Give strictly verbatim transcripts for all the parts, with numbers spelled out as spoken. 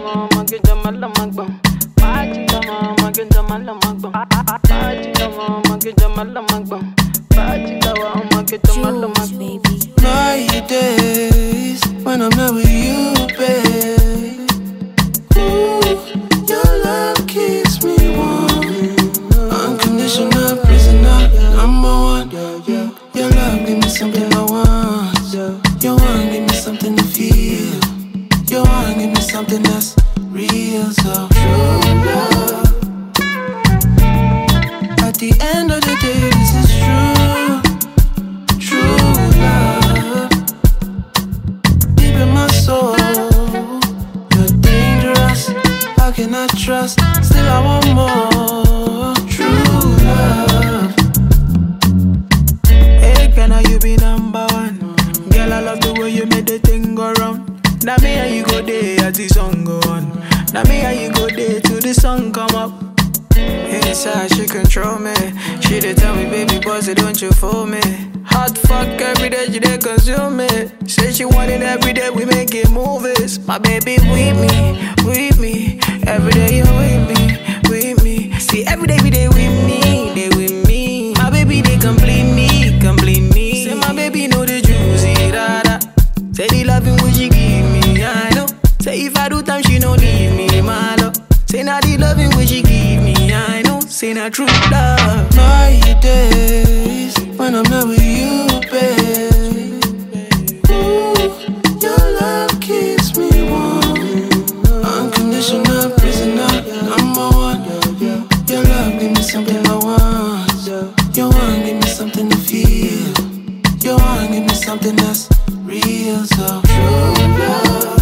dama mage jamala magbam. Party dama mage jamala magbam. Party dama mage jamala magbam. Party dama mage jamala magbam. My days when I'm not with you, babe. Ooh, your love keeps me warm. Unconditional prisoner, number one. Your love give me something I want. Your one give me something to feel. Your one give me something that's real, so true love. At the end of the day, this is true. True love. Deep in my soul, you're dangerous. How can I trust? Still I want more. True love. Hey, can I you be number one? Girl, I love the way you made the thing go round. Now me and you go there as the song go on. Now me and you go there till the sun come up. Inside she control me. She dey tell me, baby, boss, don't you fool me. Hot fuck every day, she dey consume me. Say she want it every day, we making movies. My baby with me, with me. Every day you with me, with me. See every day, every day with me, they with me. My baby they complete me, complete me. Say my baby know the juicy da da. Say the loving what she give me, I know. Say if I do time, she no leave me, my love. Say now the loving what she give me, I know. Say not true love. My days when I'm not with you, babe. Ooh, your love keeps me warm. Unconditional prisoner, number one. Your love give me something I want. Your one give me something to feel. Your one give me something that's real, so true love.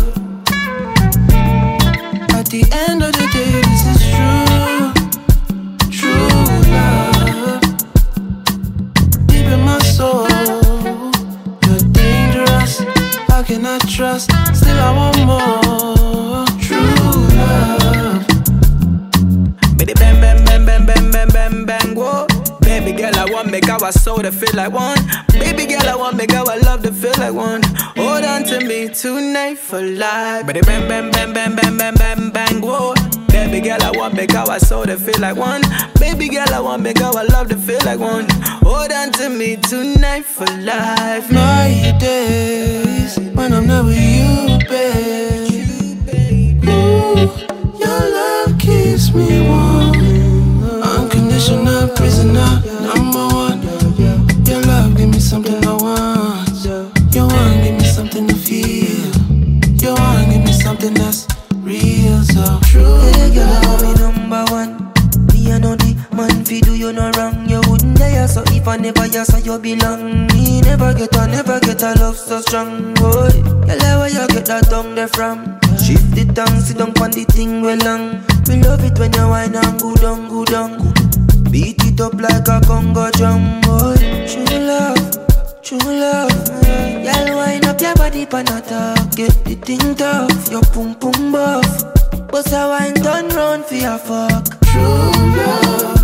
At the end of the day, this is true. True love. Deep in my soul, you're dangerous. How can I trust? Still I want more. True love. Baby bang bang bang bang bang bang bang bang whoa. Baby girl, I want make our soul to feel like one. Baby girl, I want make our love to feel like one. Hold on to me tonight for life. Baby bang bang bang bang bang bang bang bang whoa. Baby girl, I want make our soul to feel like one. Baby girl, I want make our love to feel like one. Hold on to me tonight for life. My days when I'm not with you, babe. Ooh, your love keeps me warm. Unconditional prisoner, number one. Your love give me something I want. Your one give me something to feel. Your one give me something that's real, so true. Hey girl, me number one. Me I know the man fi do you no wrong. You wouldn't dare, so if I never you so you belong. Me never get a, never get a love so strong, boy. Girl, where you get that tongue there from? Shift the tongue, sit down pon the thing well long. Me love it when you whine and go down, go down. Beat it up like a Congo drum, boy. True love, true love. Y'all wind up your body pan a talk. Get the thing tough, your pum pum buff. But I wine done round for your fuck. True love.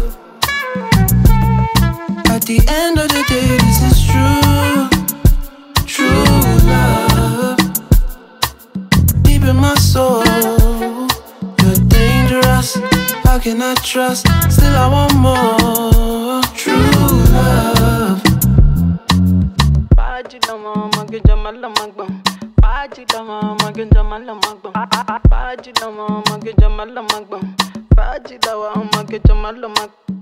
At the end of the day, this is true. True love. Deep in my soul, you're dangerous. How can I trust? Still I want more. True love. Party dama mage jamala magbam. Party dama mage jamala magbam. Party dama mage jamala magbam. Party dama mage jamala magbam.